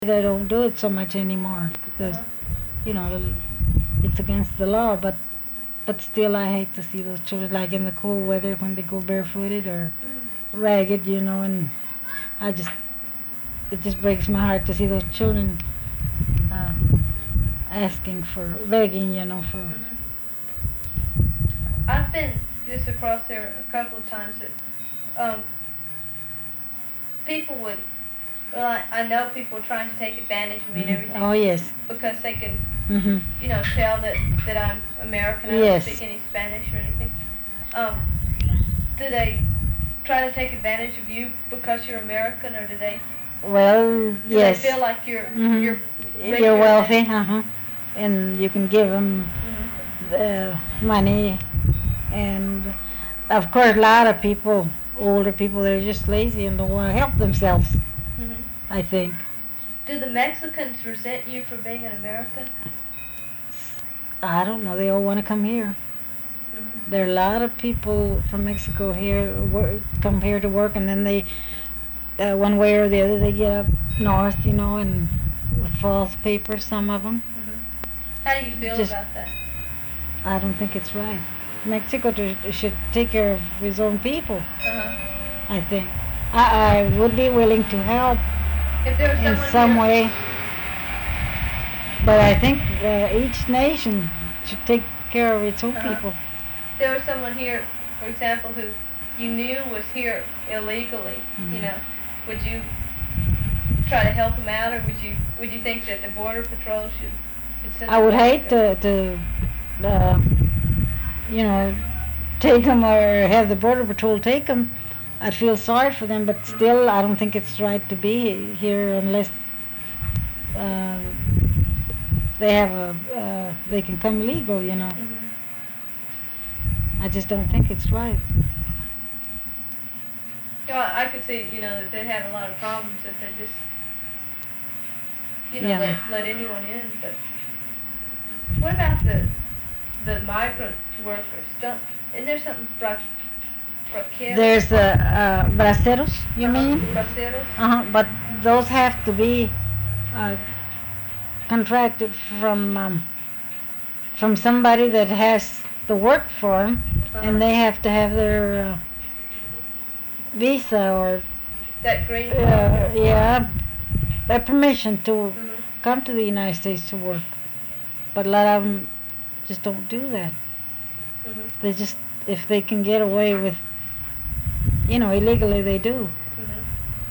they don't do it so much anymore because Uh-huh. you know it's against the law. But still, I hate to see those children like in the cool weather when they go barefooted or Mm. ragged, and I just it just breaks my heart to see those children uh, asking for begging, for. Mhm. I've been just across there a couple of times that um, people would. Well, I know people are trying to take advantage of me and everything Oh yes. because they can, Mhm. tell that I'm American. I don't Yes. speak any Spanish or anything. Um, do they try to take advantage of you because you're American, or Well, do they yes. feel like you're Mhm. richer You're wealthy, than? and you can give them Mhm. money, and of course, a lot of people, older people, they're just lazy and don't want to help themselves. Mhm. I think. Do the Mexicans resent you for being an American? I don't know. They all want to come here. Mhm. There are a lot of people from Mexico here come here to work, and then they, one way or the other, they get up north, and with false papers. Some of them. Mhm. How do you feel Just, about that? I don't think it's right. Mexico should take care of his own people. Uh huh. I think. I would be willing to help If there was in someone some here, way, but I think each nation should take care of its own uh huh. people. If there was someone here, for example, who you knew was here illegally, Mhm. would you try to help them out, or would you think that the border patrol should send I them would back? hate to uh, you know, take them or have the border patrol take them. I'd feel sorry for them, but Mhm. still, I don't think it's right to be here unless uh, they can come legal. Mhm. I just don't think it's right. I could see, that they'd have a lot of problems if they just, Yeah. let anyone in. But what about the migrant workers? Isn't there something braqueros? There's braceros, you mean? Braceros? But those have to be uh, contracted from somebody that has the work for them, Uh-huh. and they have to have their visa or That green card? yeah, permission to Mhm. come to the United States to work. But a lot of them just don't do that. Mhm. They just, if they can get away with, illegally, they do. Mhm.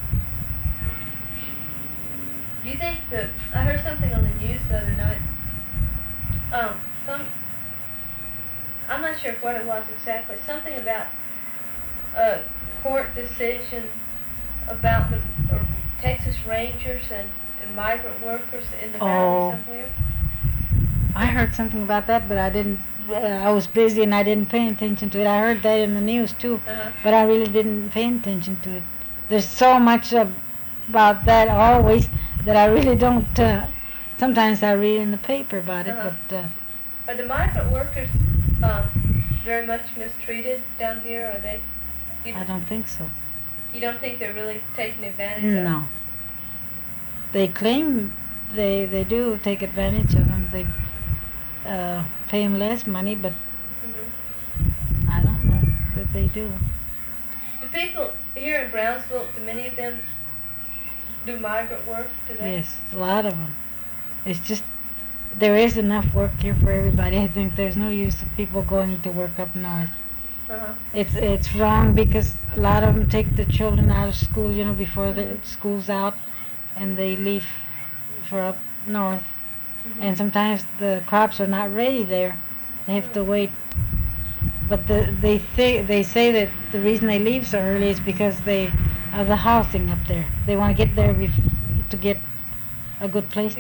Do you think that I heard something on the news the other night? Some I'm not sure what it was exactly. Something about a court decision about the Texas Rangers and migrant workers in the valley Oh, somewhere. I heard something about that, but I didn't. I was busy and I didn't pay attention to it. I heard that in the news too, Uh huh. but I really didn't pay attention to it. There's so much about that always that I really don't. Sometimes I read in the paper about Uh it, huh. but Are the migrant workers um, very much mistreated down here? Are they? You, I don't think so. you don't think they're really taken advantage of? No, they claim they do take advantage of them. They pay them less money, but Mhm. I don't know that they do. Do people here in Brownsville? Do many of them do migrant work? Do they? Yes, a lot of them. It's just there is enough work here for everybody. I think there's no use of people going to work up north. Uh huh. It's wrong because a lot of them take the children out of school, before the Mhm. school's out, and they leave for up north. Mhm. And sometimes the crops are not ready there. They have to Mm. wait. But they say that the reason they leave so early is because they of the housing up there. They want to get there to get a good place